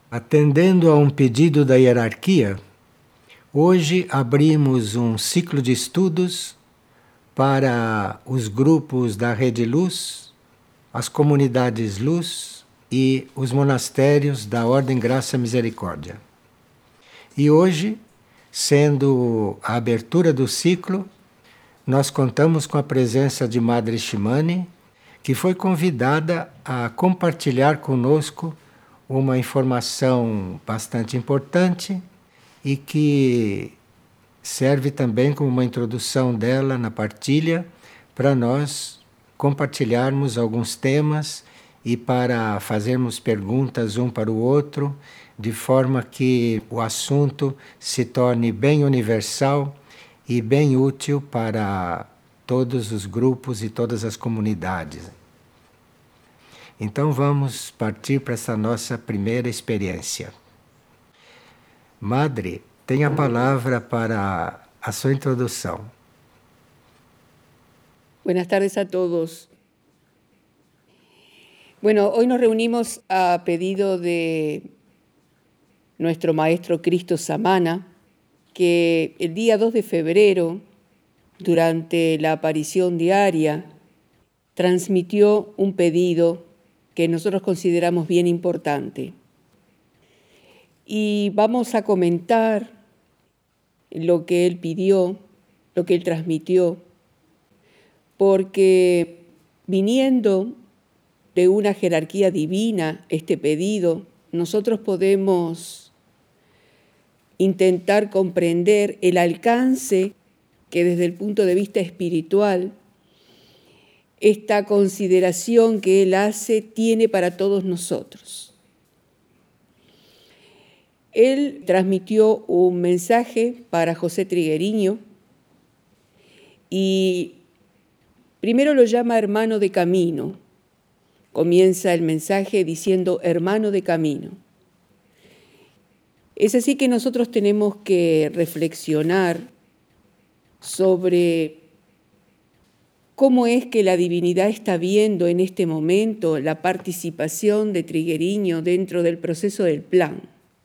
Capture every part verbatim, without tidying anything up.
Atendendo a um pedido da hierarquia, hoje abrimos um ciclo de estudos para os grupos da Rede Luz, as comunidades Luz e os monastérios da Ordem Graça e Misericórdia. E hoje, sendo a abertura do ciclo, nós contamos com a presença de Madre Shimane, que foi convidada a compartilhar conosco uma informação bastante importante e que serve também como uma introdução dela na partilha para nós compartilharmos alguns temas e para fazermos perguntas um para o outro, de forma que o assunto se torne bem universal e bem útil para todos os grupos e todas as comunidades. Então vamos partir para essa nossa primeira experiência. Madre, tem a palavra para a sua introdução. Buenas tardes a todos. Bueno, hoy nos reunimos a pedido de nuestro maestro Cristo Samana, que el día dos de febrero, durante la aparición diaria, transmitió un pedido que nosotros consideramos bien importante. Y vamos a comentar lo que él pidió, lo que él transmitió, porque viniendo de una jerarquía divina este pedido, nosotros podemos intentar comprender el alcance que desde el punto de vista espiritual esta consideración que él hace tiene para todos nosotros. Él transmitió un mensaje para José Triguerio y primero lo llama hermano de camino. Comienza el mensaje diciendo hermano de camino. Es así que nosotros tenemos que reflexionar sobre cómo es que la divinidad está viendo en este momento la participación de Triguerio dentro del proceso del plan.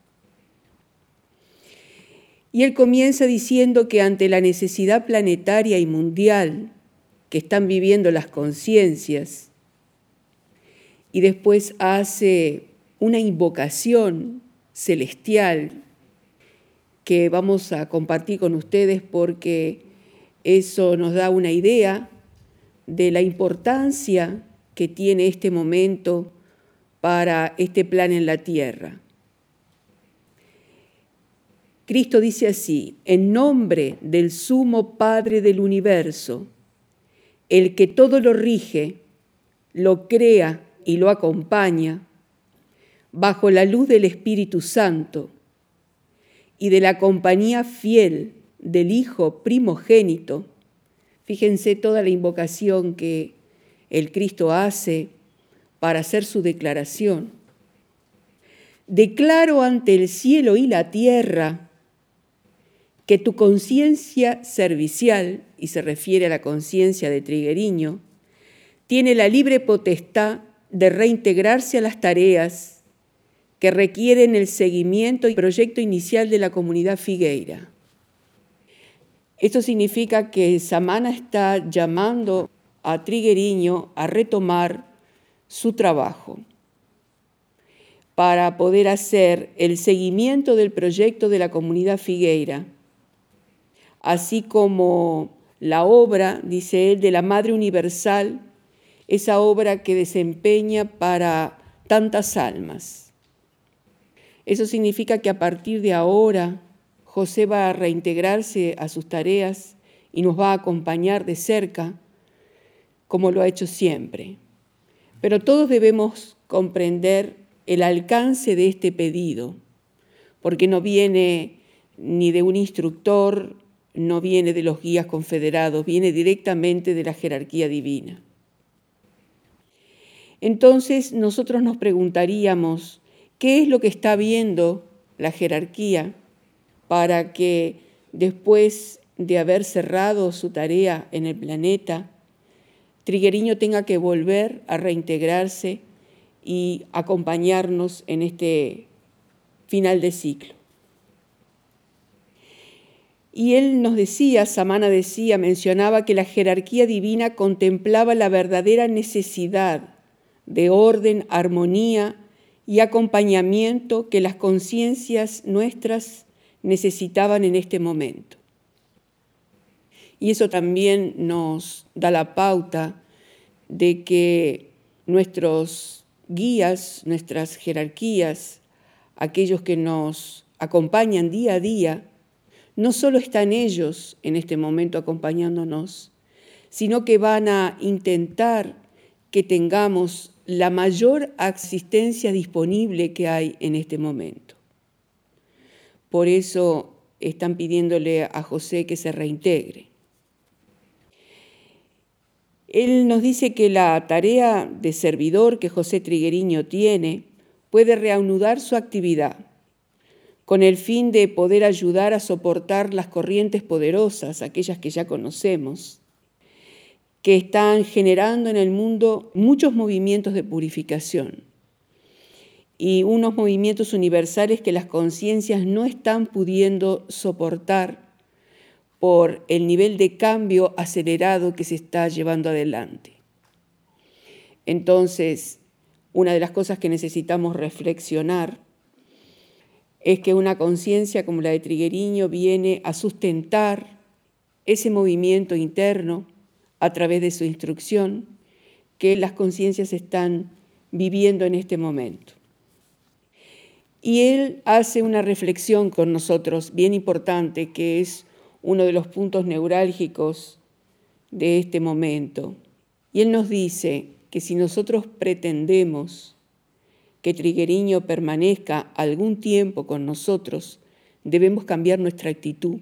Y él comienza diciendo que ante la necesidad planetaria y mundial que están viviendo las conciencias, y después hace una invocación celestial que vamos a compartir con ustedes porque eso nos da una idea de la importancia que tiene este momento para este plan en la tierra. Cristo dice así: en nombre del Sumo Padre del Universo, el que todo lo rige, lo crea y lo acompaña, bajo la luz del Espíritu Santo y de la compañía fiel del Hijo primogénito. Fíjense toda la invocación que el Cristo hace para hacer su declaración. Declaro ante el cielo y la tierra que tu conciencia servicial, y se refiere a la conciencia de Triguerio, tiene la libre potestad de reintegrarse a las tareas que requieren el seguimiento y proyecto inicial de la comunidad Figueira. Esto significa que Samana está llamando a Triguerio a retomar su trabajo para poder hacer el seguimiento del proyecto de la comunidad Figueira, así como la obra, dice él, de la Madre Universal, esa obra que desempeña para tantas almas. Eso significa que a partir de ahora José va a reintegrarse a sus tareas y nos va a acompañar de cerca, como lo ha hecho siempre. Pero todos debemos comprender el alcance de este pedido, porque no viene ni de un instructor, no viene de los guías confederados, viene directamente de la jerarquía divina. Entonces nosotros nos preguntaríamos, ¿qué es lo que está viendo la jerarquía para que después de haber cerrado su tarea en el planeta, Triguerio tenga que volver a reintegrarse y acompañarnos en este final de ciclo. Y él nos decía, Samana decía, mencionaba que la jerarquía divina contemplaba la verdadera necesidad de orden, armonía y acompañamiento que las conciencias nuestras necesitaban en este momento. Y eso también nos da la pauta de que nuestros guías, nuestras jerarquías, aquellos que nos acompañan día a día, no solo están ellos en este momento acompañándonos, sino que van a intentar que tengamos la mayor asistencia disponible que hay en este momento. Por eso están pidiéndole a José que se reintegre. Él nos dice que la tarea de servidor que José Triguerio tiene puede reanudar su actividad con el fin de poder ayudar a soportar las corrientes poderosas, aquellas que ya conocemos, que están generando en el mundo muchos movimientos de purificación y unos movimientos universales que las conciencias no están pudiendo soportar por el nivel de cambio acelerado que se está llevando adelante. Entonces, una de las cosas que necesitamos reflexionar es que una conciencia como la de Triguerio viene a sustentar ese movimiento interno a través de su instrucción que las conciencias están viviendo en este momento. Y él hace una reflexión con nosotros bien importante, que es uno de los puntos neurálgicos de este momento. Y él nos dice que si nosotros pretendemos que Triguerio permanezca algún tiempo con nosotros, debemos cambiar nuestra actitud,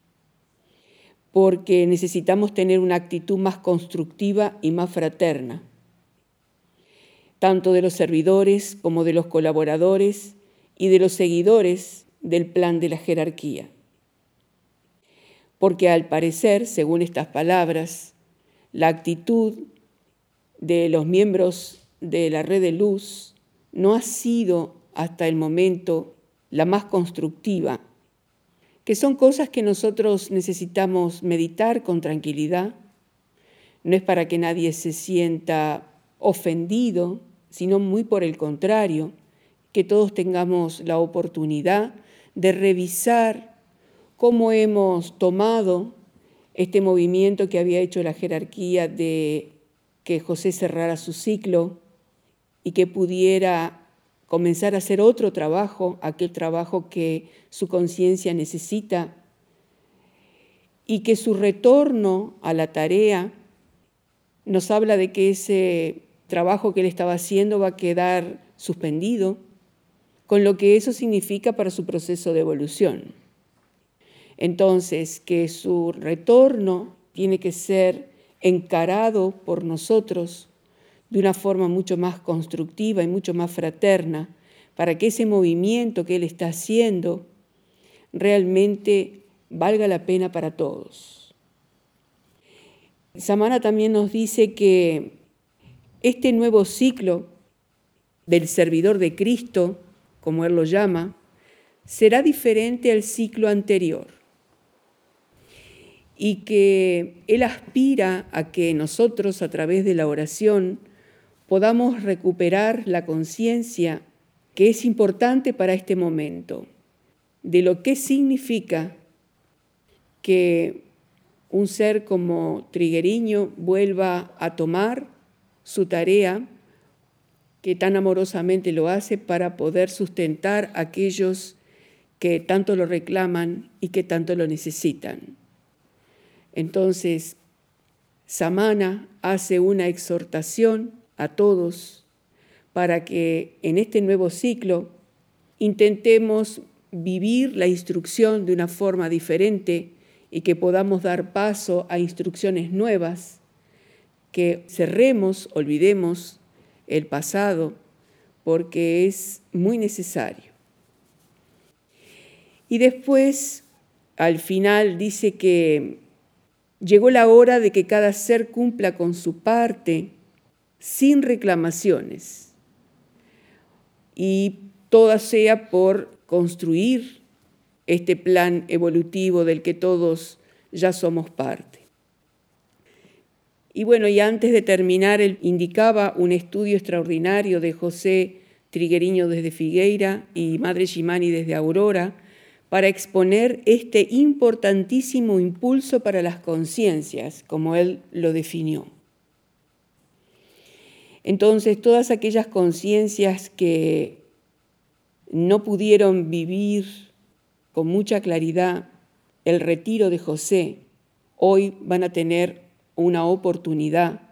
porque necesitamos tener una actitud más constructiva y más fraterna, tanto de los servidores como de los colaboradores y de los seguidores del plan de la jerarquía. Porque al parecer, según estas palabras, la actitud de los miembros de la red de luz no ha sido hasta el momento la más constructiva, que son cosas que nosotros necesitamos meditar con tranquilidad. No es para que nadie se sienta ofendido, sino muy por el contrario, que todos tengamos la oportunidad de revisar cómo hemos tomado este movimiento que había hecho la jerarquía de que José cerrara su ciclo y que pudiera comenzar a hacer otro trabajo, aquel trabajo que su conciencia necesita, y que su retorno a la tarea nos habla de que ese trabajo que él estaba haciendo va a quedar suspendido, con lo que eso significa para su proceso de evolución. Entonces, que su retorno tiene que ser encarado por nosotros de una forma mucho más constructiva y mucho más fraterna, para que ese movimiento que él está haciendo realmente valga la pena para todos. Samana también nos dice que este nuevo ciclo del servidor de Cristo, como él lo llama, será diferente al ciclo anterior, y que él aspira a que nosotros, a través de la oración, podamos recuperar la conciencia que es importante para este momento, de lo que significa que un ser como Triguerio vuelva a tomar su tarea, que tan amorosamente lo hace para poder sustentar a aquellos que tanto lo reclaman y que tanto lo necesitan. Entonces, Samana hace una exhortación a todos para que en este nuevo ciclo intentemos vivir la instrucción de una forma diferente y que podamos dar paso a instrucciones nuevas, que cerremos, olvidemos el pasado, porque es muy necesario. Y después, al final, dice que llegó la hora de que cada ser cumpla con su parte sin reclamaciones, y toda sea por construir este plan evolutivo del que todos ya somos parte. Y bueno, y antes de terminar, él indicaba un estudio extraordinario de José Trigueriño desde Figueira y Madre Ximani desde Aurora, para exponer este importantísimo impulso para las conciencias, como él lo definió. Entonces, todas aquellas conciencias que no pudieron vivir con mucha claridad el retiro de José, hoy van a tener una oportunidad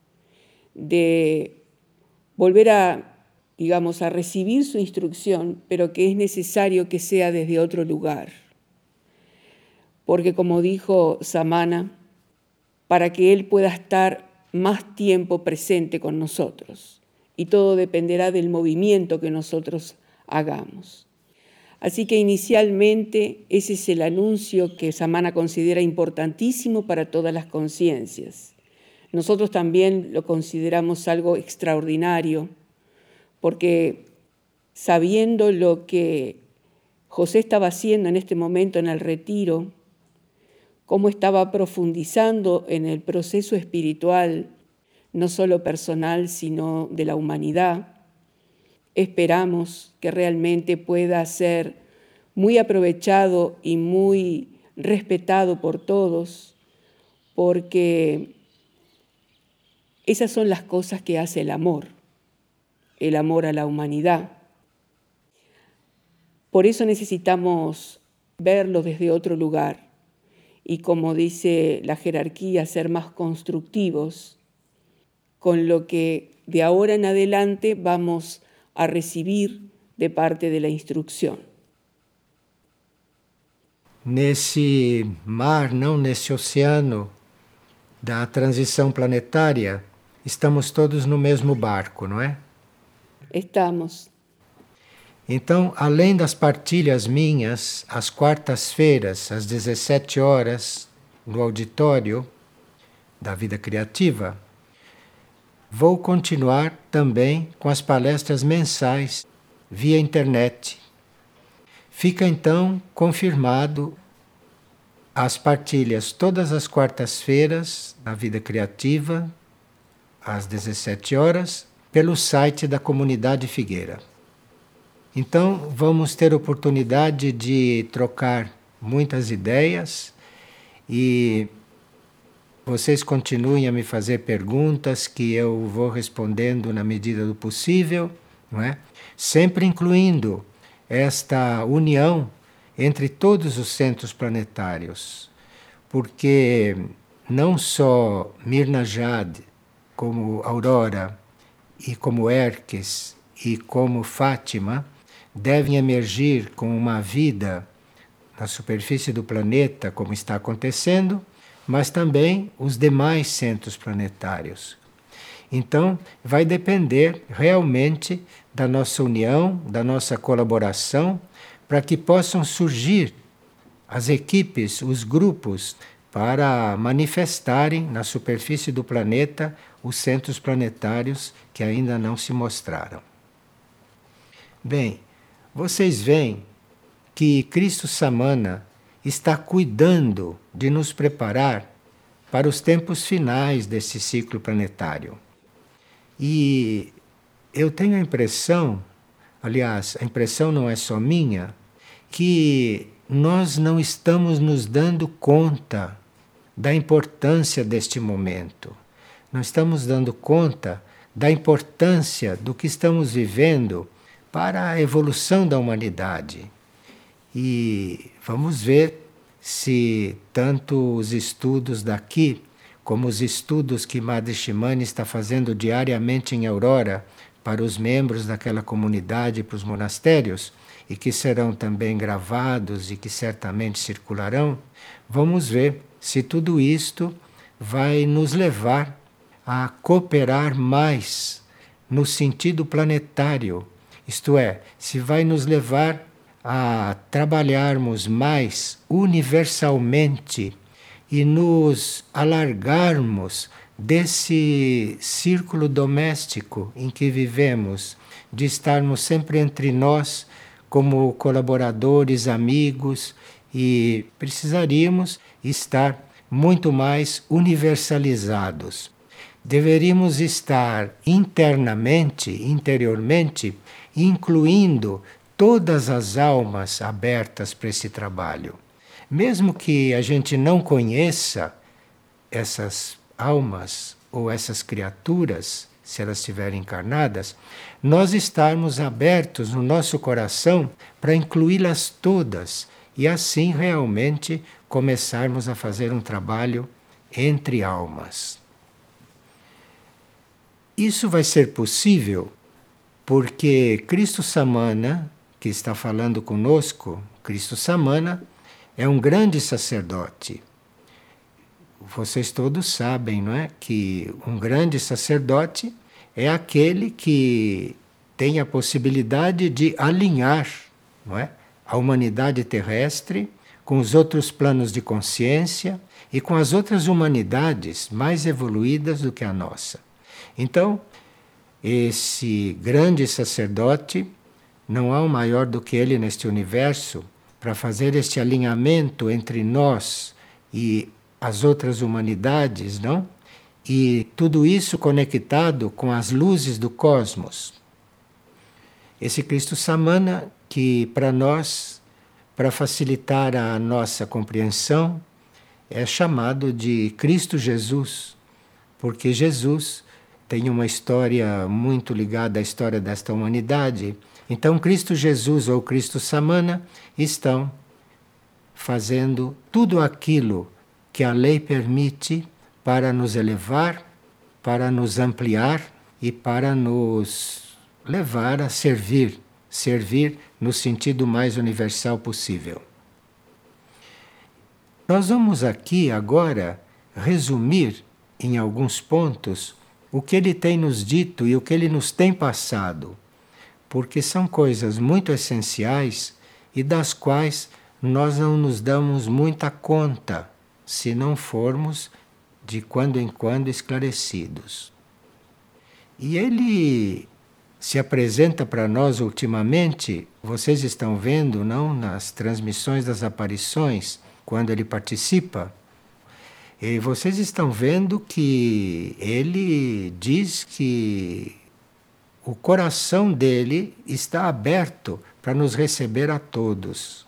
de volver a, digamos, a recibir su instrucción, pero que es necesario que sea desde otro lugar. Porque como dijo Samana, para que él pueda estar más tiempo presente con nosotros, y todo dependerá del movimiento que nosotros hagamos. Así que inicialmente ese es el anuncio que Samana considera importantísimo para todas las conciencias. Nosotros también lo consideramos algo extraordinario, porque sabiendo lo que José estaba haciendo en este momento en el retiro, cómo estaba profundizando en el proceso espiritual, no solo personal, sino de la humanidad, esperamos que realmente pueda ser muy aprovechado y muy respetado por todos, porque esas son las cosas que hace el amor, el amor a la humanidad. Por eso necesitamos verlo desde otro lugar y, como dice la jerarquía, ser más constructivos con lo que de ahora en adelante vamos a recibir de parte de la instrucción. Nesse mar, não nesse oceano da transição planetária, estamos todos no mesmo barco, não é? Estamos. Então, além das partilhas minhas, às quartas-feiras, às dezessete horas, no auditório da Vida Criativa, vou continuar também com as palestras mensais via internet. Fica então confirmado as partilhas todas as quartas-feiras na Vida Criativa, às dezessete horas, pelo site da Comunidade Figueira. Então, vamos ter oportunidade de trocar muitas ideias e vocês continuem a me fazer perguntas que eu vou respondendo na medida do possível, não é? Sempre incluindo esta união entre todos os centros planetários, porque não só Mirna Jade, como Aurora, e como Erques, e como Fátima, devem emergir com uma vida na superfície do planeta, como está acontecendo, mas também os demais centros planetários. Então, vai depender realmente da nossa união, da nossa colaboração, para que possam surgir as equipes, os grupos, para manifestarem na superfície do planeta os centros planetários que ainda não se mostraram. Bem, vocês veem que Cristo Samana está cuidando de nos preparar para os tempos finais desse ciclo planetário. E eu tenho a impressão, aliás, a impressão não é só minha, que nós não estamos nos dando conta da importância deste momento. Não estamos dando conta da importância do que estamos vivendo para a evolução da humanidade. E vamos ver se tanto os estudos daqui, como os estudos que Madre Ximani está fazendo diariamente em Aurora para os membros daquela comunidade e para os monastérios, e que serão também gravados e que certamente circularão, vamos ver se tudo isto vai nos levar a cooperar mais no sentido planetário, isto é, se vai nos levar a trabalharmos mais universalmente e nos alargarmos desse círculo doméstico em que vivemos, de estarmos sempre entre nós como colaboradores, amigos, e precisaríamos estar muito mais universalizados. Deveríamos estar internamente, interiormente, incluindo todas as almas abertas para esse trabalho. Mesmo que a gente não conheça essas almas ou essas criaturas, se elas estiverem encarnadas, nós estarmos abertos no nosso coração para incluí-las todas e assim realmente começarmos a fazer um trabalho entre almas. Isso vai ser possível porque Cristo Samana, que está falando conosco, Cristo Samana, é um grande sacerdote. Vocês todos sabem, não é? Que um grande sacerdote é aquele que tem a possibilidade de alinhar, não é? A humanidade terrestre com os outros planos de consciência e com as outras humanidades mais evoluídas do que a nossa. Então, esse grande sacerdote, não há um maior do que ele neste universo para fazer este alinhamento entre nós e as outras humanidades, não? E tudo isso conectado com as luzes do cosmos. Esse Cristo Samana, que para nós, para facilitar a nossa compreensão, é chamado de Cristo Jesus, porque Jesus tem uma história muito ligada à história desta humanidade. Então, Cristo Jesus ou Cristo Samana estão fazendo tudo aquilo que a lei permite para nos elevar, para nos ampliar e para nos levar a servir, servir no sentido mais universal possível. Nós vamos aqui agora resumir em alguns pontos o que ele tem nos dito e o que ele nos tem passado, porque são coisas muito essenciais e das quais nós não nos damos muita conta se não formos de quando em quando esclarecidos. E ele se apresenta para nós ultimamente, vocês estão vendo, não, nas transmissões das aparições, quando ele participa, e vocês estão vendo que ele diz que o coração dele está aberto para nos receber a todos.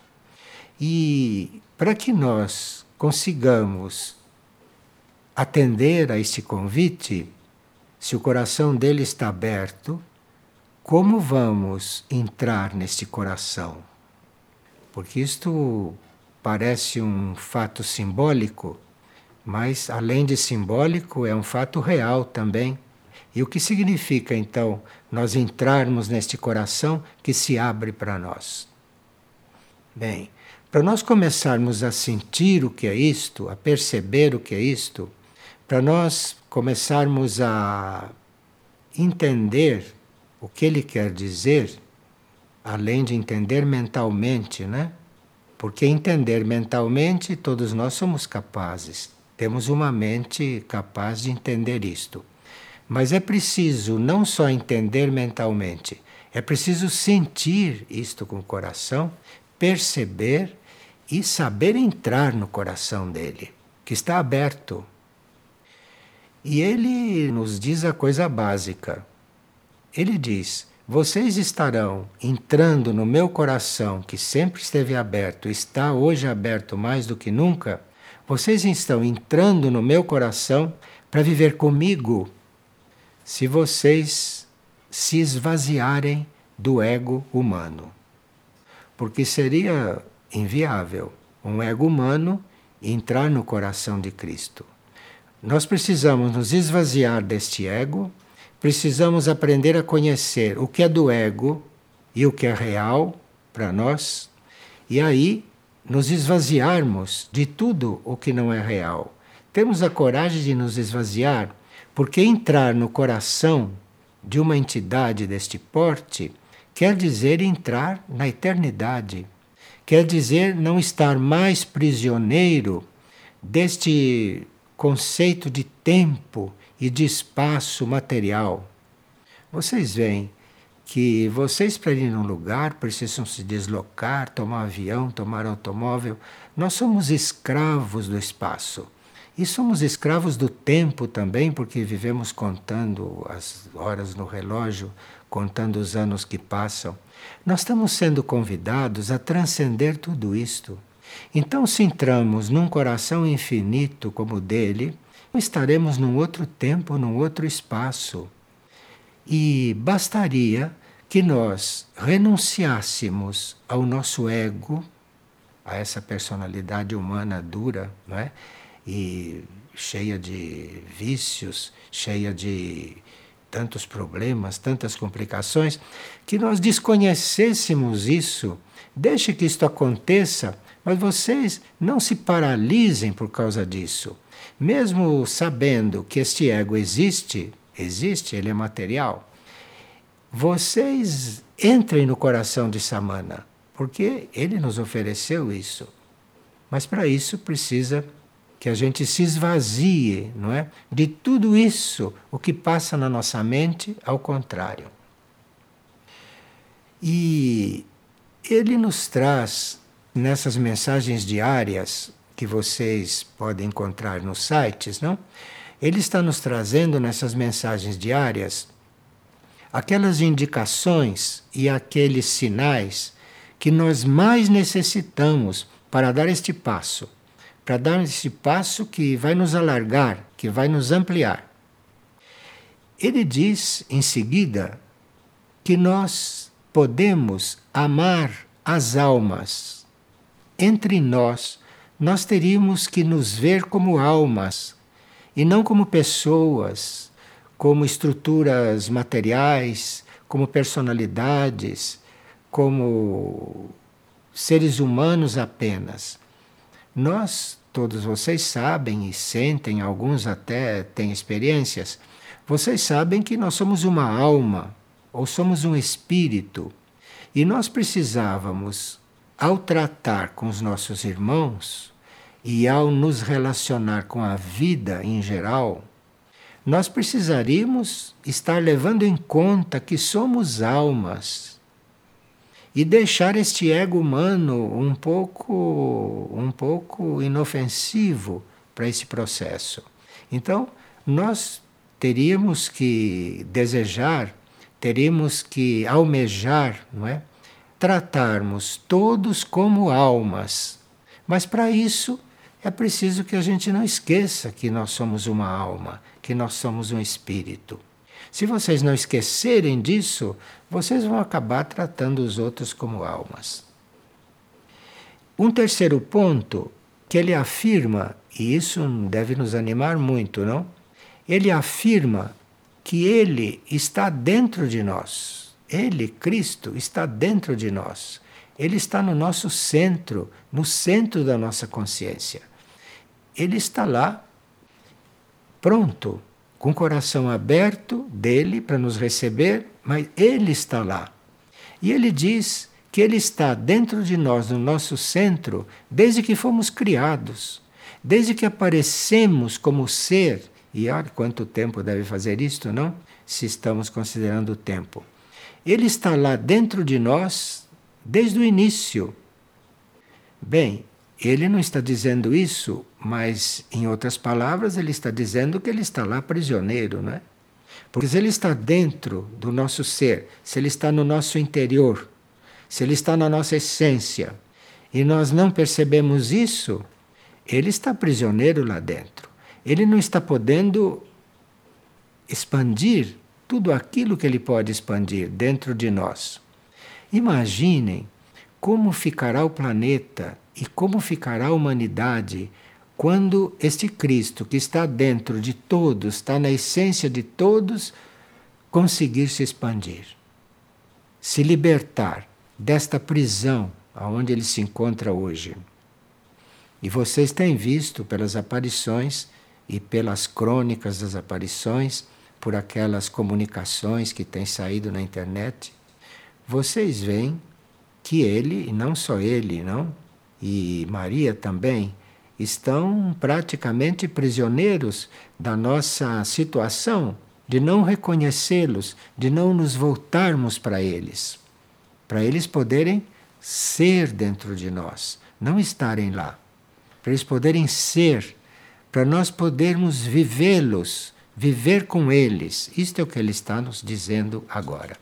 E para que nós consigamos atender a este convite, se o coração dele está aberto, como vamos entrar neste coração? Porque isto parece um fato simbólico, mas além de simbólico é um fato real também. E o que significa então nós entrarmos neste coração que se abre para nós? Bem, para nós começarmos a sentir o que é isto, a perceber o que é isto, para nós começarmos a entender o que ele quer dizer, além de entender mentalmente, né? Porque entender mentalmente todos nós somos capazes, temos uma mente capaz de entender isto. Mas é preciso não só entender mentalmente, é preciso sentir isto com o coração, perceber e saber entrar no coração dele, que está aberto. E ele nos diz a coisa básica. Ele diz: vocês estarão entrando no meu coração, que sempre esteve aberto, está hoje aberto mais do que nunca. Vocês estão entrando no meu coração para viver comigo, se vocês se esvaziarem do ego humano. Porque seria inviável um ego humano entrar no coração de Cristo. Nós precisamos nos esvaziar deste ego, precisamos aprender a conhecer o que é do ego e o que é real para nós, e aí nos esvaziarmos de tudo o que não é real. Temos a coragem de nos esvaziar, porque entrar no coração de uma entidade deste porte quer dizer entrar na eternidade. Quer dizer não estar mais prisioneiro deste conceito de tempo e de espaço material. Vocês veem que vocês, para ir num lugar, precisam se deslocar, tomar avião, tomar automóvel. Nós somos escravos do espaço. E somos escravos do tempo também, porque vivemos contando as horas no relógio, contando os anos que passam. Nós estamos sendo convidados a transcender tudo isto. Então, se entramos num coração infinito como o dele, estaremos num outro tempo, num outro espaço. E bastaria que nós renunciássemos ao nosso ego, a essa personalidade humana dura, não é? E cheia de vícios, cheia de tantos problemas, tantas complicações, que nós desconhecêssemos isso. Deixe que isto aconteça, mas vocês não se paralisem por causa disso. Mesmo sabendo que este ego existe, existe, ele é material, vocês entrem no coração de Samana, porque ele nos ofereceu isso. Mas para isso precisa que a gente se esvazie, não é? De tudo isso, o que passa na nossa mente, ao contrário. E ele nos traz, nessas mensagens diárias, que vocês podem encontrar nos sites, não? Ele está nos trazendo nessas mensagens diárias aquelas indicações e aqueles sinais que nós mais necessitamos para dar este passo, para dar este passo que vai nos alargar, que vai nos ampliar. Ele diz em seguida que nós podemos amar as almas. Entre nós, nós teríamos que nos ver como almas e não como pessoas, como estruturas materiais, como personalidades, como seres humanos apenas. Nós, todos vocês sabem e sentem, alguns até têm experiências, vocês sabem que nós somos uma alma ou somos um espírito e nós precisávamos, ao tratar com os nossos irmãos e ao nos relacionar com a vida em geral, nós precisaríamos estar levando em conta que somos almas e deixar este ego humano um pouco, um pouco inofensivo para esse processo. Então, nós teríamos que desejar, teríamos que almejar, não é? Tratarmos todos como almas. Mas para isso é preciso que a gente não esqueça que nós somos uma alma, que nós somos um espírito. Se vocês não esquecerem disso, vocês vão acabar tratando os outros como almas. Um terceiro ponto que ele afirma, e isso deve nos animar muito, não? Ele afirma que ele está dentro de nós. Ele, Cristo, está dentro de nós. Ele está no nosso centro, no centro da nossa consciência. Ele está lá, pronto, com o coração aberto dele para nos receber, mas ele está lá. E ele diz que ele está dentro de nós, no nosso centro, desde que fomos criados, desde que aparecemos como ser. E olha quanto tempo deve fazer isto, não? Se estamos considerando o tempo. Ele está lá dentro de nós desde o início. Bem, ele não está dizendo isso, mas, em outras palavras, ele está dizendo que ele está lá prisioneiro, não é? Porque se ele está dentro do nosso ser, se ele está no nosso interior, se ele está na nossa essência, e nós não percebemos isso, ele está prisioneiro lá dentro. Ele não está podendo expandir tudo aquilo que ele pode expandir dentro de nós. Imaginem como ficará o planeta e como ficará a humanidade quando este Cristo, que está dentro de todos, está na essência de todos, conseguir se expandir, se libertar desta prisão aonde ele se encontra hoje. E vocês têm visto pelas aparições e pelas crônicas das aparições, por aquelas comunicações que têm saído na internet, vocês veem que ele, e não só ele, não? E Maria também, estão praticamente prisioneiros da nossa situação de não reconhecê-los, de não nos voltarmos para eles, para eles poderem ser dentro de nós, não estarem lá, para eles poderem ser, para nós podermos vivê-los, viver com eles. Isto é o que ele está nos dizendo agora.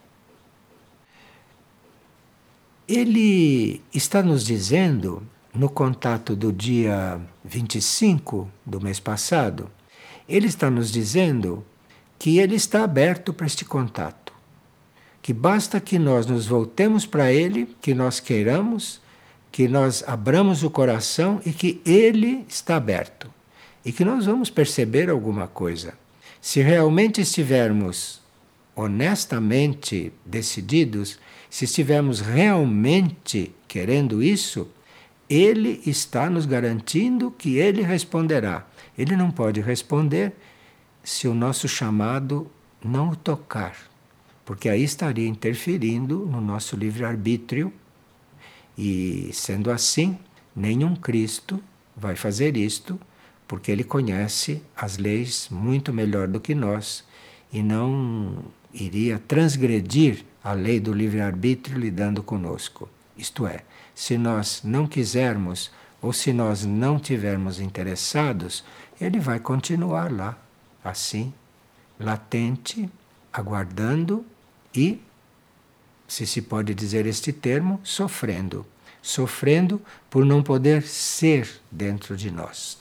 Ele está nos dizendo, no contato do dia vinte e cinco do mês passado, ele está nos dizendo que ele está aberto para este contato, que basta que nós nos voltemos para ele, que nós queiramos, que nós abramos o coração e que ele está aberto e que nós vamos perceber alguma coisa. Se realmente estivermos honestamente decididos, se estivermos realmente querendo isso, ele está nos garantindo que ele responderá. Ele não pode responder se o nosso chamado não o tocar, porque aí estaria interferindo no nosso livre-arbítrio e, sendo assim, nenhum Cristo vai fazer isto, porque ele conhece as leis muito melhor do que nós e não iria transgredir a lei do livre-arbítrio lidando conosco. Isto é, se nós não quisermos ou se nós não tivermos interessados, ele vai continuar lá, assim, latente, aguardando e, se se pode dizer este termo, sofrendo. Sofrendo por não poder ser dentro de nós.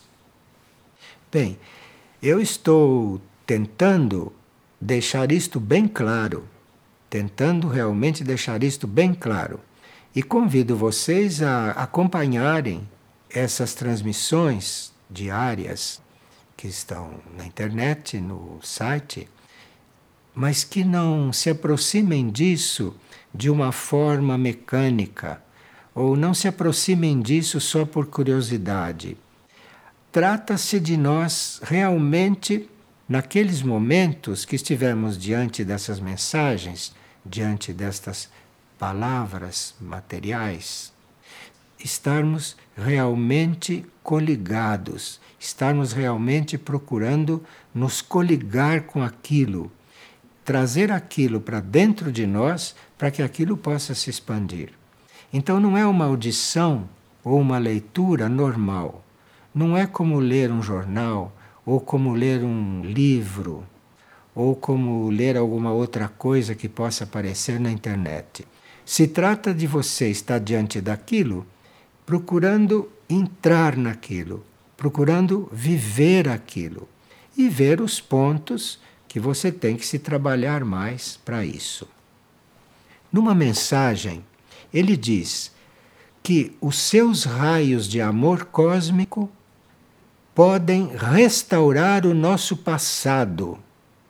Bem, eu estou tentando deixar isto bem claro, tentando realmente deixar isto bem claro. E convido vocês a acompanharem essas transmissões diárias que estão na internet, no site, mas que não se aproximem disso de uma forma mecânica, ou não se aproximem disso só por curiosidade. Trata-se de nós realmente, naqueles momentos que estivermos diante dessas mensagens, diante destas palavras materiais, estarmos realmente coligados, estarmos realmente procurando nos coligar com aquilo, trazer aquilo para dentro de nós para que aquilo possa se expandir. Então não é uma audição ou uma leitura normal, não é como ler um jornal ou como ler um livro ou como ler alguma outra coisa que possa aparecer na internet. Se trata de você estar diante daquilo, procurando entrar naquilo, procurando viver aquilo e ver os pontos que você tem que se trabalhar mais para isso. Numa mensagem, ele diz que os seus raios de amor cósmico podem restaurar o nosso passado.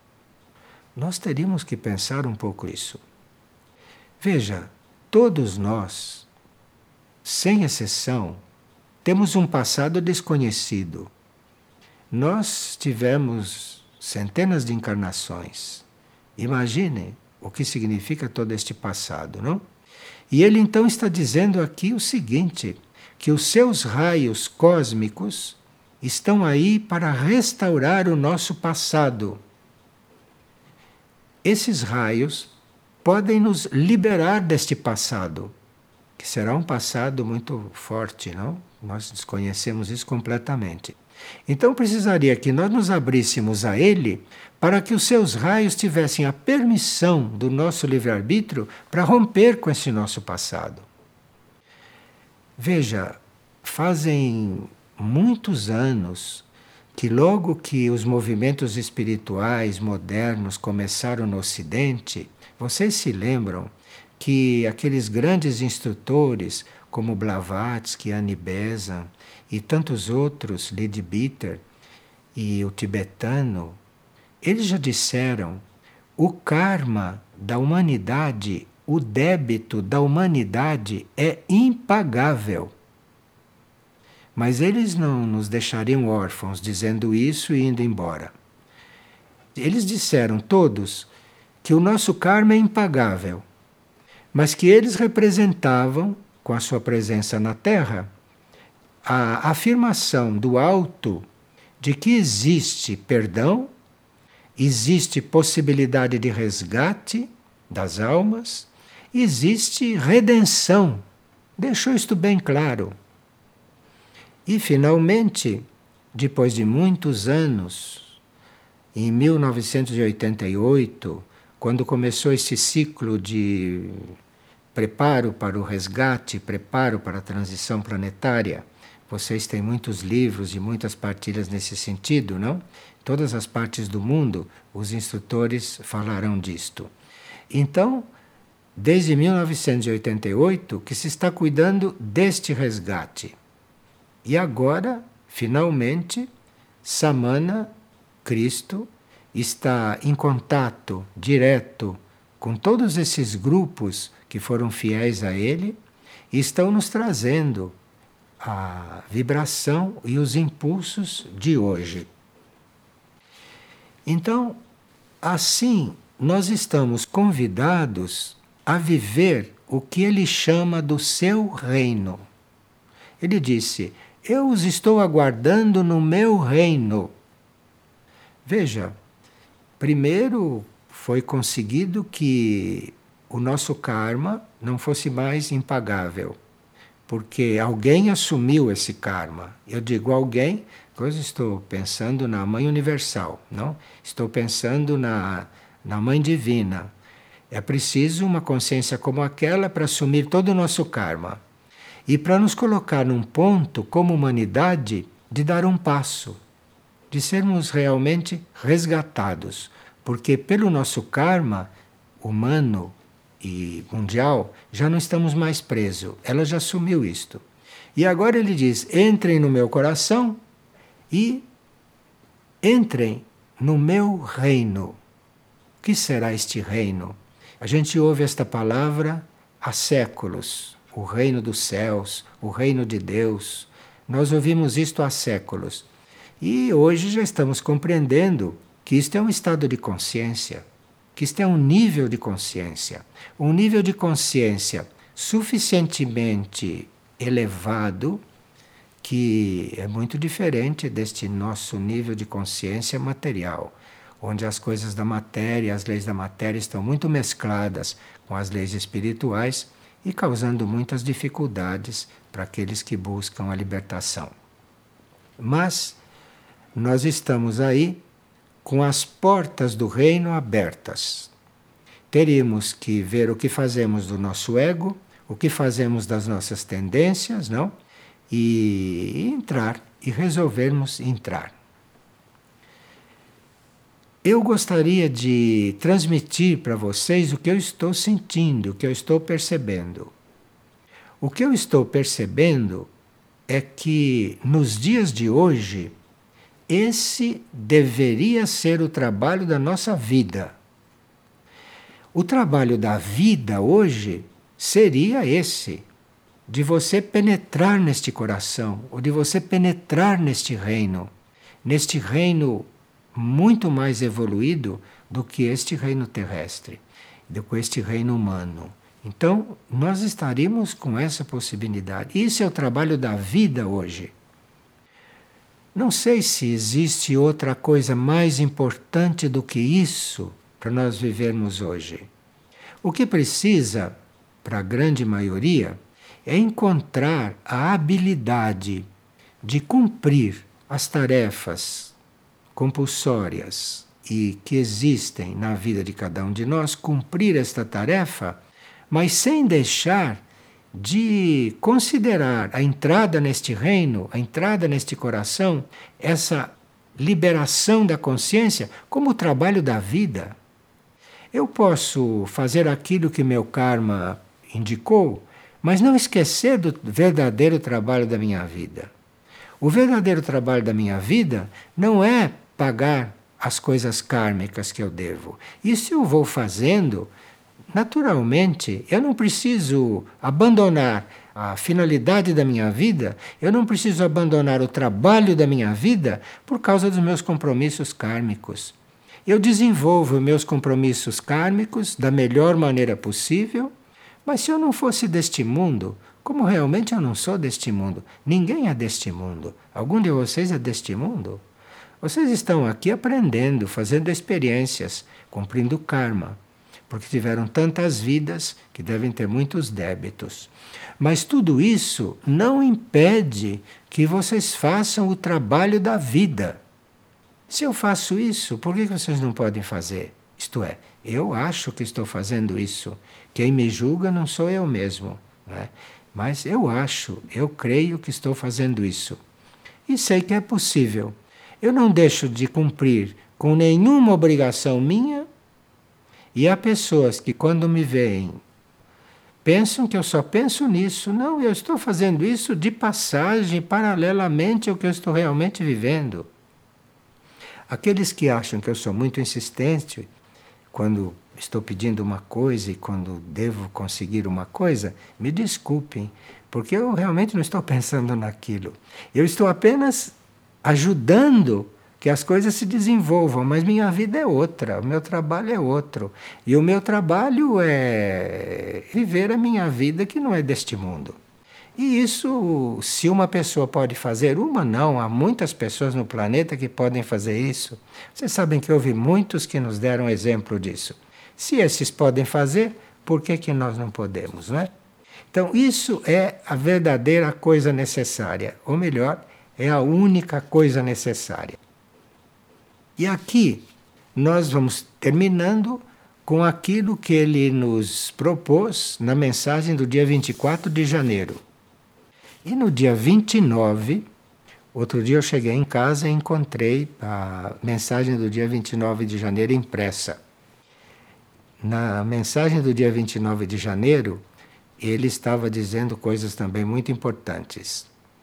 Nós teríamos que pensar um pouco isso. Veja, todos nós, sem exceção, temos um passado desconhecido. Nós tivemos centenas de encarnações. Imaginem o que significa todo este passado, não? E ele então está dizendo aqui o seguinte, que os seus raios cósmicos estão aí para restaurar o nosso passado. Esses raios podem nos liberar deste passado, que será um passado muito forte, não? Nós desconhecemos isso completamente. Então precisaria que nós nos abríssemos a ele para que os seus raios tivessem a permissão do nosso livre-arbítrio para romper com esse nosso passado. Veja, fazem muitos anos que logo que os movimentos espirituais modernos começaram no Ocidente, vocês se lembram que aqueles grandes instrutores como Blavatsky, Annie Besant e tantos outros, Leadbeater e o tibetano, eles já disseram, o karma da humanidade, o débito da humanidade é impagável. Mas eles não nos deixariam órfãos dizendo isso e indo embora. Eles disseram todos que o nosso karma é impagável, mas que eles representavam, com a sua presença na Terra, a afirmação do alto de que existe perdão existe possibilidade de resgate das almas, existe redenção. Deixou isto bem claro. E, finalmente, depois de muitos anos, em mil novecentos e oitenta e oito, quando começou esse ciclo de preparo para o resgate, preparo para a transição planetária, vocês têm muitos livros e muitas partilhas nesse sentido, não? Todas as partes do mundo, os instrutores falarão disto. Então, desde mil novecentos e oitenta e oito, que se está cuidando deste resgate. E agora, finalmente, Samana, Cristo, está em contato direto com todos esses grupos que foram fiéis a ele e estão nos trazendo a vibração e os impulsos de hoje. Então, assim, nós estamos convidados a viver o que ele chama do seu reino. Ele disse: eu os estou aguardando no meu reino. Veja, primeiro foi conseguido que o nosso karma não fosse mais impagável, porque alguém assumiu esse karma. Eu digo alguém, pois estou pensando na Mãe Universal, não? Estou pensando na, na Mãe Divina. É preciso uma consciência como aquela para assumir todo o nosso karma e para nos colocar num ponto, como humanidade, de dar um passo, de sermos realmente resgatados, porque pelo nosso karma humano e mundial já não estamos mais presos. Ela já assumiu isto. E agora ele diz: entrem no meu coração e entrem no meu reino. O que será este reino? A gente ouve esta palavra há séculos. O reino dos céus, o reino de Deus. Nós ouvimos isto há séculos. E hoje já estamos compreendendo que isto é um estado de consciência, que isto é um nível de consciência. Um nível de consciência suficientemente elevado, que é muito diferente deste nosso nível de consciência material, onde as coisas da matéria, as leis da matéria estão muito mescladas com as leis espirituais e causando muitas dificuldades para aqueles que buscam a libertação. Mas nós estamos aí com as portas do reino abertas. Teríamos que ver o que fazemos do nosso ego, o que fazemos das nossas tendências, não? E entrar, e resolvermos entrar. Eu gostaria de transmitir para vocês o que eu estou sentindo, o que eu estou percebendo. O que eu estou percebendo é que nos dias de hoje, esse deveria ser o trabalho da nossa vida. O trabalho da vida hoje seria esse, de você penetrar neste coração, ou de você penetrar neste reino, neste reino muito mais evoluído do que este reino terrestre, do que este reino humano. Então, nós estaríamos com essa possibilidade. Isso é o trabalho da vida hoje. Não sei se existe outra coisa mais importante do que isso para nós vivermos hoje. O que precisa, para a grande maioria, é encontrar a habilidade de cumprir as tarefas compulsórias e que existem na vida de cada um de nós, cumprir esta tarefa, mas sem deixar de considerar a entrada neste reino, a entrada neste coração, essa liberação da consciência como o trabalho da vida. Eu posso fazer aquilo que meu karma indicou, mas não esquecer do verdadeiro trabalho da minha vida. O verdadeiro trabalho da minha vida não é pagar as coisas kármicas que eu devo. Isso eu vou fazendo naturalmente. Eu não preciso abandonar a finalidade da minha vida, eu não preciso abandonar o trabalho da minha vida por causa dos meus compromissos kármicos. Eu desenvolvo meus compromissos kármicos da melhor maneira possível, mas se eu não fosse deste mundo, como realmente eu não sou deste mundo, ninguém é deste mundo. Algum de vocês é deste mundo? Vocês estão aqui aprendendo, fazendo experiências, cumprindo karma, porque tiveram tantas vidas que devem ter muitos débitos. Mas tudo isso não impede que vocês façam o trabalho da vida. Se eu faço isso, por que vocês não podem fazer? Isto é, eu acho que estou fazendo isso. Quem me julga não sou eu mesmo, né? Mas eu acho, eu creio que estou fazendo isso. E sei que é possível. Eu não deixo de cumprir com nenhuma obrigação minha, e há pessoas que quando me veem pensam que eu só penso nisso. Não, eu estou fazendo isso de passagem, paralelamente ao que eu estou realmente vivendo. Aqueles que acham que eu sou muito insistente quando estou pedindo uma coisa e quando devo conseguir uma coisa, me desculpem, porque eu realmente não estou pensando naquilo. Eu estou apenas ajudando que as coisas se desenvolvam, mas minha vida é outra, o meu trabalho é outro. E o meu trabalho é viver a minha vida que não é deste mundo. E isso, se uma pessoa pode fazer, uma não, há muitas pessoas no planeta que podem fazer isso. Vocês sabem que houve muitos que nos deram exemplo disso. Se esses podem fazer, por que que nós não podemos, não é? Então, isso é a verdadeira coisa necessária, ou melhor, é a única coisa necessária. E aqui nós vamos terminando com aquilo que ele nos propôs na mensagem do dia vinte e quatro de janeiro. E no dia vinte e nove, outro dia eu cheguei em casa e encontrei a mensagem do dia vinte e nove de janeiro impressa. Na mensagem do dia vinte e nove de janeiro, ele estava dizendo coisas também muito importantes.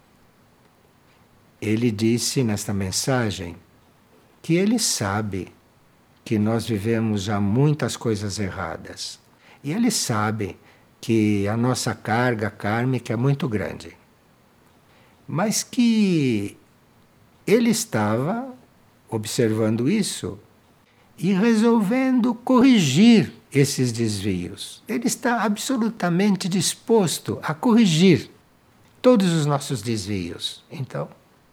Ele disse nesta mensagem que ele sabe que nós vivemos já muitas coisas erradas. E ele sabe que a nossa carga kármica é muito grande. Mas que ele estava observando isso e resolvendo corrigir esses desvios. Ele está absolutamente disposto a corrigir todos os nossos desvios. Então,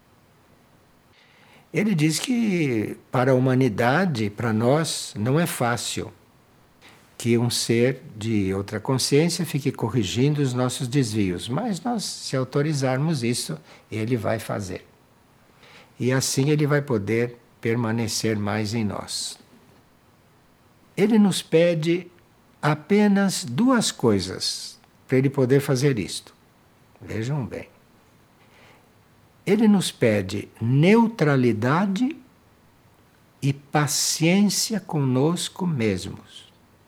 ele diz que para a humanidade, para nós, não é fácil que um ser de outra consciência fique corrigindo os nossos desvios. Mas nós, se autorizarmos isso, ele vai fazer. E assim ele vai poder permanecer mais em nós. Ele nos pede apenas duas coisas para ele poder fazer isto. Vejam bem. Ele nos pede neutralidade e paciência conosco mesmos.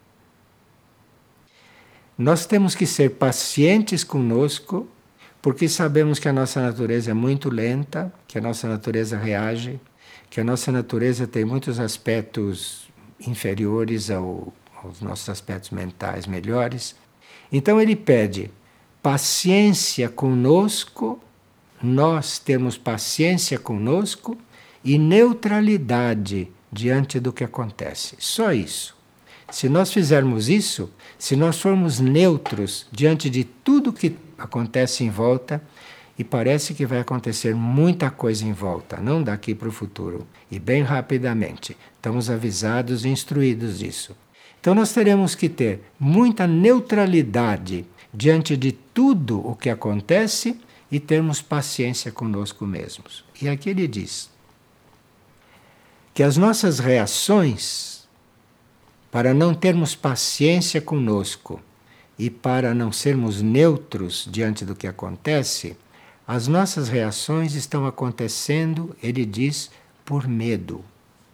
Nós temos que ser pacientes conosco, porque sabemos que a nossa natureza é muito lenta, que a nossa natureza reage, que a nossa natureza tem muitos aspectos inferiores ao, aos nossos aspectos mentais melhores. Então ele pede paciência conosco, nós temos paciência conosco e neutralidade diante do que acontece. Só isso. Se nós fizermos isso, se nós formos neutros diante de tudo que acontece em volta, e parece que vai acontecer muita coisa em volta, não daqui para o futuro, e bem rapidamente. Estamos avisados e instruídos disso. Então nós teremos que ter muita neutralidade diante de tudo o que acontece e termos paciência conosco mesmos. E aqui ele diz que as nossas reações, para não termos paciência conosco e para não sermos neutros diante do que acontece, as nossas reações estão acontecendo, ele diz, por medo.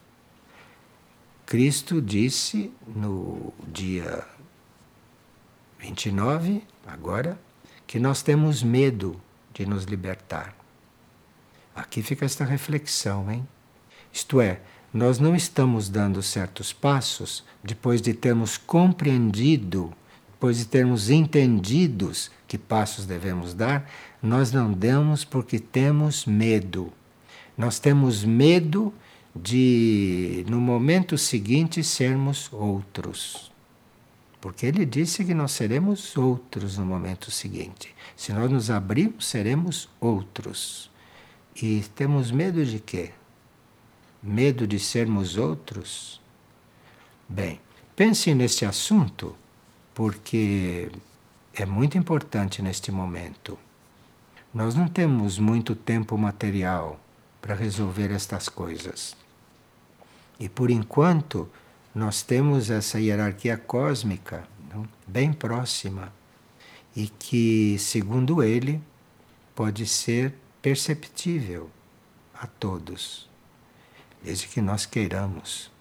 Cristo disse no dia vinte e nove, agora, que nós temos medo de nos libertar. Aqui fica esta reflexão, hein? Isto é, nós não estamos dando certos passos depois de termos compreendido, depois de termos entendidos que passos devemos dar, nós não damos porque temos medo. Nós temos medo de, no momento seguinte, sermos outros. Porque ele disse que nós seremos outros no momento seguinte. Se nós nos abrirmos, seremos outros. E temos medo de quê? Medo de sermos outros? Bem, pense neste assunto, porque é muito importante neste momento. Nós não temos muito tempo material para resolver estas coisas. E por enquanto, nós temos essa hierarquia cósmica, não? Bem próxima, e que, segundo ele, pode ser perceptível a todos, desde que nós queiramos.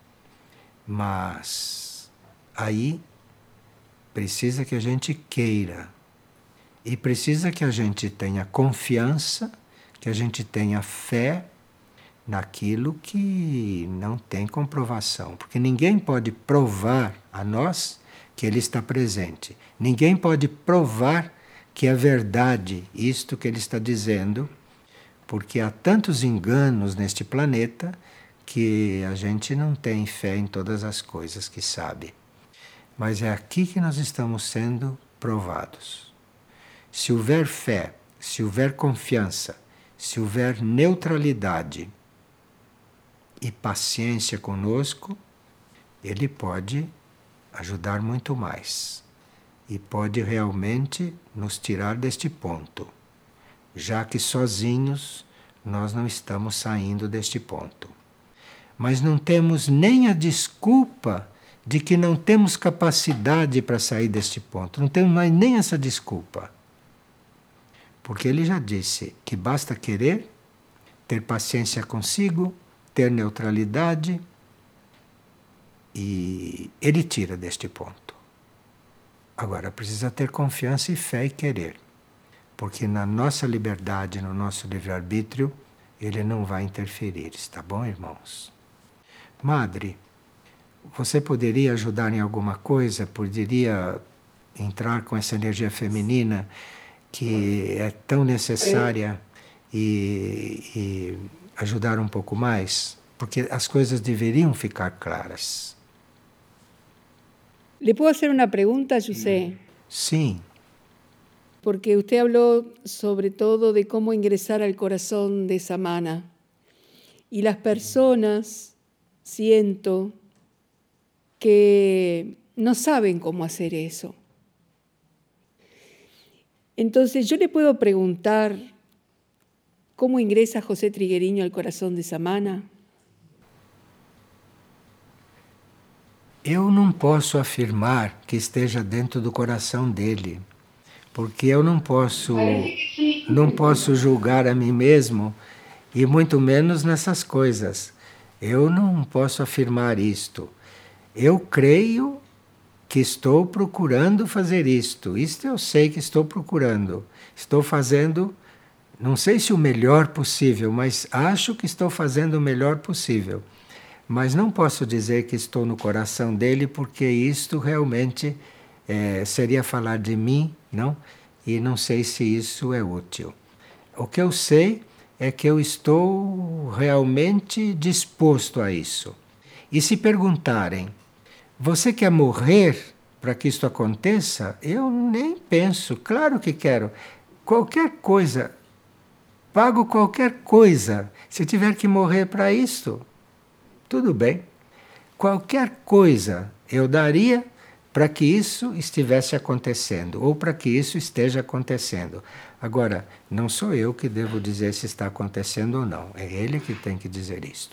Mas aí precisa que a gente queira, e precisa que a gente tenha confiança, que a gente tenha fé naquilo que não tem comprovação, porque ninguém pode provar a nós que ele está presente. Ninguém pode provar que é verdade isto que ele está dizendo, porque há tantos enganos neste planeta que a gente não tem fé em todas as coisas que sabe. Mas é aqui que nós estamos sendo provados. Se houver fé, se houver confiança, se houver neutralidade e paciência conosco, ele pode ajudar muito mais e pode realmente nos tirar deste ponto, já que sozinhos nós não estamos saindo deste ponto. Mas não temos nem a desculpa de que não temos capacidade para sair deste ponto, não temos mais nem essa desculpa. Porque ele já disse que basta querer, ter paciência consigo, ter neutralidade, e ele tira deste ponto. Agora, precisa ter confiança e fé e querer, porque na nossa liberdade, no nosso livre-arbítrio, ele não vai interferir, está bom, irmãos? Madre, você poderia ajudar em alguma coisa? Poderia entrar com essa energia feminina que é tão necessária e, e ajudar um pouco mais? Porque as coisas deveriam ficar claras. ¿Le puedo hacer una pregunta, José? Sim. Porque usted habló sobre todo de cómo ingresar al corazón de Samana. Y las personas, siento, que no saben cómo hacer eso. Entonces yo le puedo preguntar, ¿cómo ingresa José Triguerio al corazón de Samana? Eu não posso afirmar que esteja dentro do coração dele, porque eu não posso, não posso julgar a mim mesmo, e muito menos nessas coisas. Eu não posso afirmar isto. Eu creio que estou procurando fazer isto. Isto eu sei que estou procurando. Estou fazendo, não sei se o melhor possível, mas acho que estou fazendo o melhor possível. Mas não posso dizer que estou no coração dele, porque isto realmente é, seria falar de mim, não? E não sei se isso é útil. O que eu sei é que eu estou realmente disposto a isso. E se perguntarem, você quer morrer para que isto aconteça? Eu nem penso, claro que quero. Qualquer coisa, pago qualquer coisa, se tiver que morrer para isto. Tudo bem. Qualquer coisa eu daria para que isso estivesse acontecendo, ou para que isso esteja acontecendo. Agora, não sou eu que devo dizer se está acontecendo ou não. É ele que tem que dizer isto.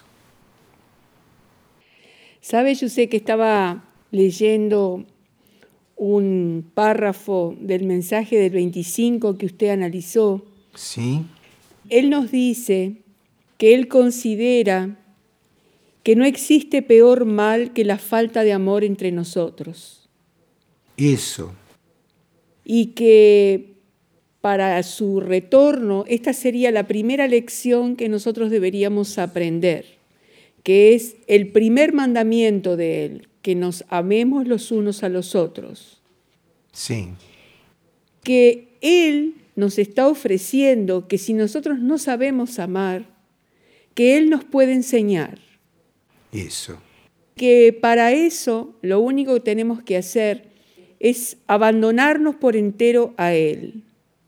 Sabe, yo sé que estaba leyendo un párrafo del mensaje del veinticinco que usted analizó. Sim. Él nos dice que él considera que no existe peor mal que la falta de amor entre nosotros. Isso. Y que para su retorno, esta sería la primera lección que nosotros deberíamos aprender, que es el primer mandamiento de él, que nos amemos los unos a los otros. Sí. Que él nos está ofreciendo que si nosotros no sabemos amar, que él nos puede enseñar. Isso. Que para eso lo único que tenemos que hacer es abandonarnos por entero a Él.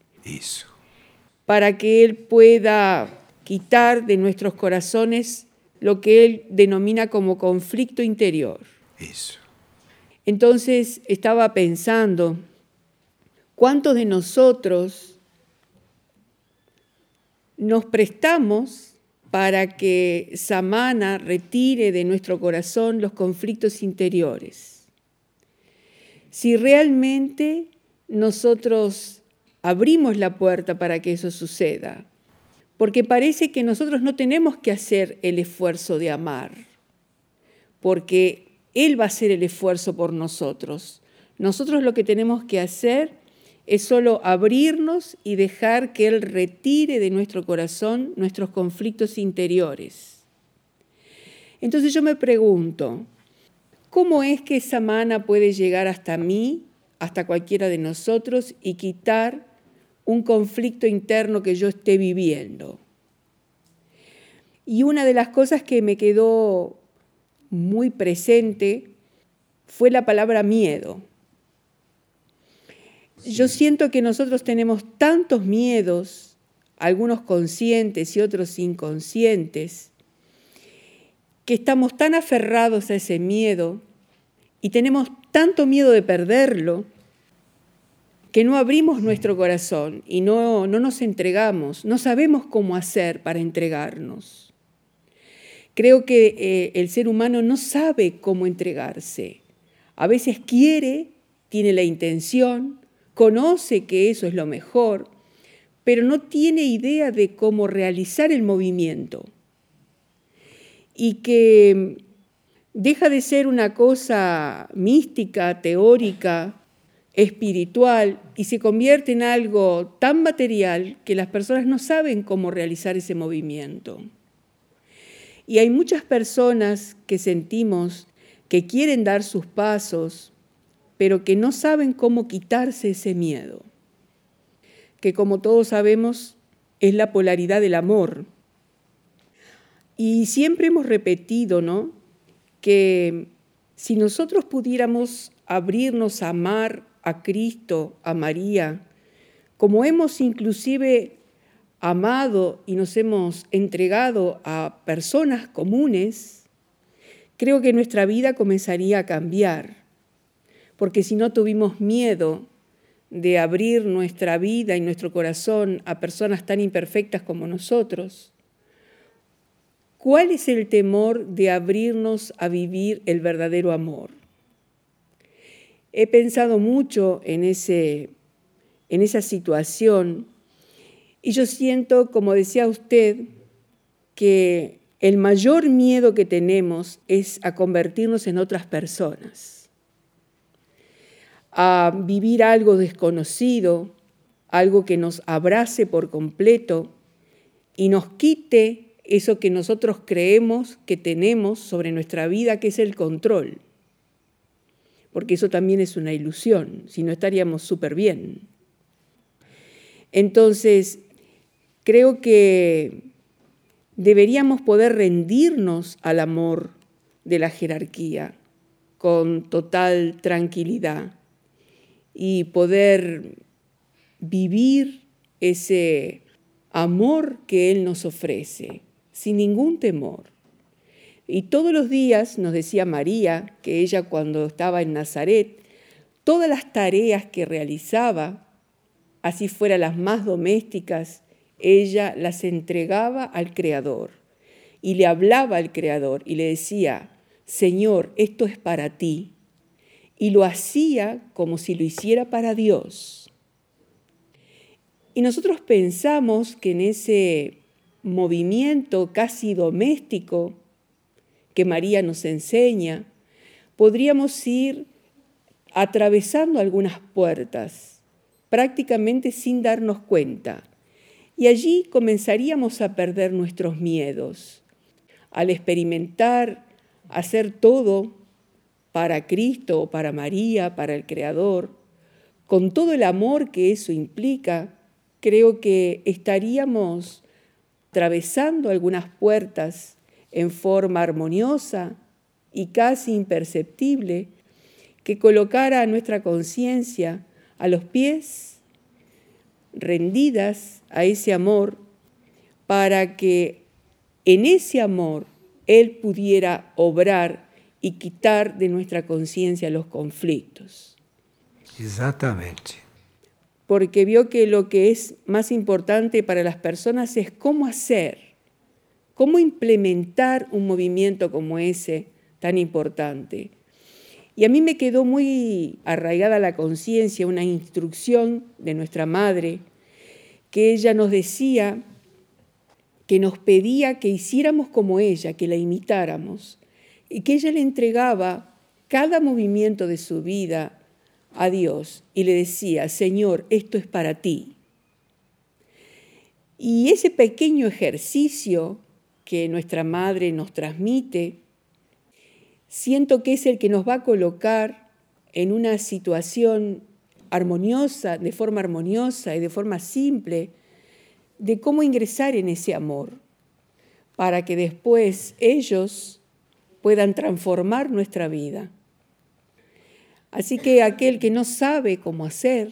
Isso. Para que Él pueda quitar de nuestros corazones lo que él denomina como conflicto interior. Eso. Entonces estaba pensando, ¿cuántos de nosotros nos prestamos para que Samana retire de nuestro corazón los conflictos interiores? Si realmente nosotros abrimos la puerta para que eso suceda, porque parece que nosotros no tenemos que hacer el esfuerzo de amar, porque Él va a hacer el esfuerzo por nosotros. Nosotros lo que tenemos que hacer es solo abrirnos y dejar que Él retire de nuestro corazón nuestros conflictos interiores. Entonces yo me pregunto, ¿cómo es que Samana puede llegar hasta mí, hasta cualquiera de nosotros y quitar un conflicto interno que yo esté viviendo? Y una de las cosas que me quedó muy presente fue la palabra miedo. Yo siento que nosotros tenemos tantos miedos, algunos conscientes y otros inconscientes, que estamos tan aferrados a ese miedo y tenemos tanto miedo de perderlo, que no abrimos nuestro corazón y no, no nos entregamos, no sabemos cómo hacer para entregarnos. Creo que eh, el ser humano no sabe cómo entregarse. A veces quiere, tiene la intención, conoce que eso es lo mejor, pero no tiene idea de cómo realizar el movimiento. Y que deja de ser una cosa mística, teórica, espiritual, y se convierte en algo tan material que las personas no saben cómo realizar ese movimiento. Y hay muchas personas que sentimos que quieren dar sus pasos, pero que no saben cómo quitarse ese miedo, que como todos sabemos es la polaridad del amor. Y siempre hemos repetido, ¿no?, que si nosotros pudiéramos abrirnos a amar a Cristo, a María, como hemos inclusive amado y nos hemos entregado a personas comunes, creo que nuestra vida comenzaría a cambiar. Porque si no tuvimos miedo de abrir nuestra vida y nuestro corazón a personas tan imperfectas como nosotros, ¿cuál es el temor de abrirnos a vivir el verdadero amor? He pensado mucho en, ese, en esa situación y yo siento, como decía usted, que el mayor miedo que tenemos es a convertirnos en otras personas, a vivir algo desconocido, algo que nos abrace por completo y nos quite eso que nosotros creemos que tenemos sobre nuestra vida, que es el control. Porque eso también es una ilusión, si no estaríamos súper bien. Entonces, creo que deberíamos poder rendirnos al amor de la jerarquía con total tranquilidad y poder vivir ese amor que Él nos ofrece sin ningún temor. Y todos los días, nos decía María, que ella cuando estaba en Nazaret, todas las tareas que realizaba, así fueran las más domésticas, ella las entregaba al Creador y le hablaba al Creador y le decía, Señor, esto es para ti. Y lo hacía como si lo hiciera para Dios. Y nosotros pensamos que en ese movimiento casi doméstico que María nos enseña, podríamos ir atravesando algunas puertas, prácticamente sin darnos cuenta. Y allí comenzaríamos a perder nuestros miedos, al experimentar hacer todo para Cristo, para María, para el Creador, con todo el amor que eso implica. Creo que estaríamos atravesando algunas puertas en forma armoniosa y casi imperceptible que colocara a nuestra conciencia a los pies, rendidas a ese amor, para que en ese amor Él pudiera obrar y quitar de nuestra conciencia los conflictos. Exatamente. Porque vio que lo que es más importante para las personas es cómo hacer, cómo implementar un movimiento como ese tan importante. Y a mí me quedó muy arraigada a la conciencia una instrucción de nuestra madre, que ella nos decía, que nos pedía que hiciéramos como ella, que la imitáramos, y que ella le entregaba cada movimiento de su vida a Dios y le decía, Señor, esto es para ti. Y ese pequeño ejercicio que nuestra madre nos transmite, siento que es el que nos va a colocar en una situación armoniosa, de forma armoniosa y de forma simple, de cómo ingresar en ese amor, para que después ellos puedan transformar nuestra vida. Así que aquel que no sabe cómo hacer,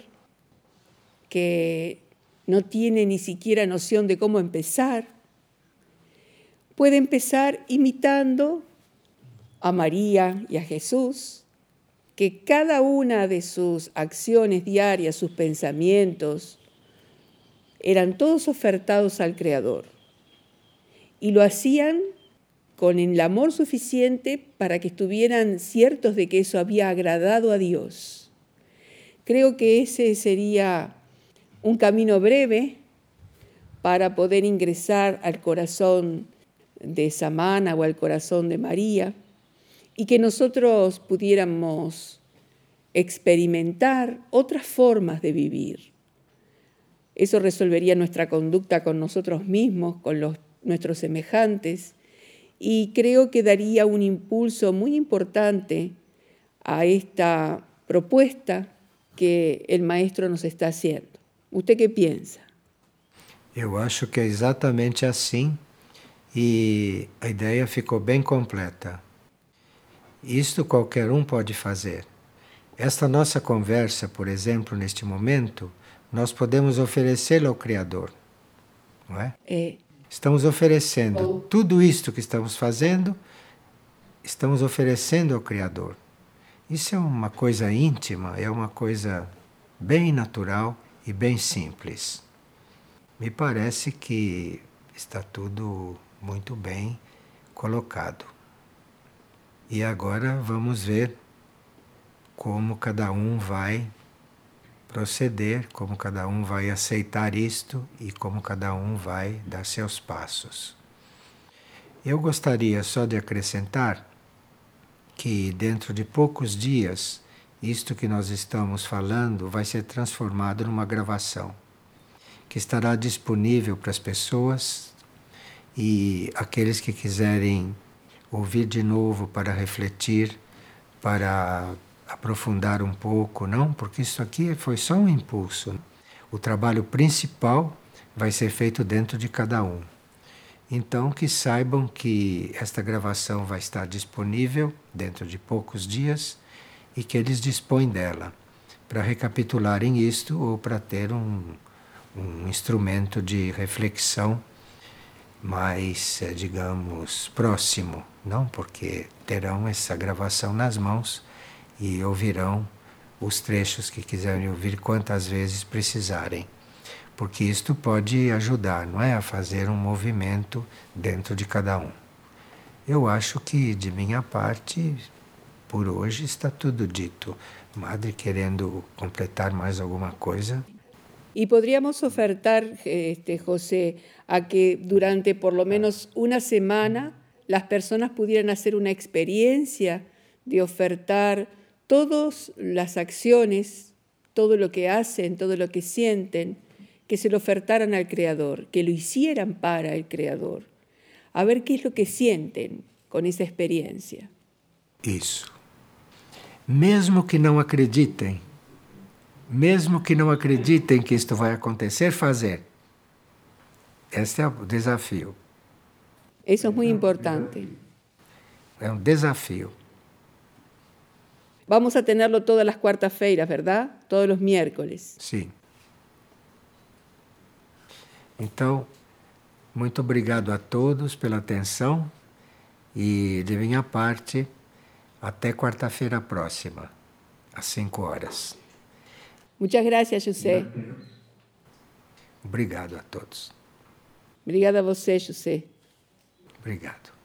que no tiene ni siquiera noción de cómo empezar, puede empezar imitando a María y a Jesús, que cada una de sus acciones diarias, sus pensamientos, eran todos ofertados al Creador. Y lo hacían con el amor suficiente para que estuvieran ciertos de que eso había agradado a Dios. Creo que ese sería un camino breve para poder ingresar al corazón de Samana o al corazón de María y que nosotros pudiéramos experimentar otras formas de vivir. Eso resolvería nuestra conducta con nosotros mismos, con los, nuestros semejantes, y creo que daría un impulso muy importante a esta propuesta que el maestro nos está haciendo. ¿Usted qué piensa? Eu acho que é exatamente assim e a ideia ficou bem completa. Isto qualquer um pode fazer. Esta nossa conversa, por exemplo, neste momento, nós podemos oferecê-la ao Criador, não é? É. Estamos oferecendo tudo isto que estamos fazendo, estamos oferecendo ao Criador. Isso é uma coisa íntima, é uma coisa bem natural e bem simples. Me parece que está tudo muito bem colocado. E agora vamos ver como cada um vai proceder, como cada um vai aceitar isto e como cada um vai dar seus passos. Eu gostaria só de acrescentar que dentro de poucos dias, isto que nós estamos falando vai ser transformado numa gravação, que estará disponível para as pessoas e aqueles que quiserem ouvir de novo para refletir, para aprofundar um pouco, não? Porque isso aqui foi só um impulso. O trabalho principal vai ser feito dentro de cada um. Então, que saibam que esta gravação vai estar disponível dentro de poucos dias e que eles dispõem dela para recapitularem isto ou para ter um, um instrumento de reflexão mais, digamos, próximo, não? Porque terão essa gravação nas mãos e ouvirão os trechos que quiserem ouvir quantas vezes precisarem. Porque isto pode ajudar, não é? A fazer um movimento dentro de cada um. Eu acho que, de minha parte, por hoje está tudo dito. Madre querendo completar mais alguma coisa. Y podríamos ofertar, este, José, a que durante por lo menos una semana las personas pudieran hacer una experiencia de ofertar todas las acciones, todo lo que hacen, todo lo que sienten, que se lo ofertaran al Creador, que lo hicieran para el Creador, a ver qué es lo que sienten con esa experiencia. Isso. Mesmo que não acreditem, mesmo que não acreditem que isto vai acontecer, fazer. Este é o desafio. Eso es muy importante. É um desafio. Vamos a tenerlo todas las cuartas-feiras, ¿verdad? Todos los miércoles. Sim. Então, muito obrigado a todos pela atenção E de minha parte, até quarta-feira próxima, às cinco horas. Muchas gracias, José. Obrigado a todos. Obrigada a você, José. Obrigado.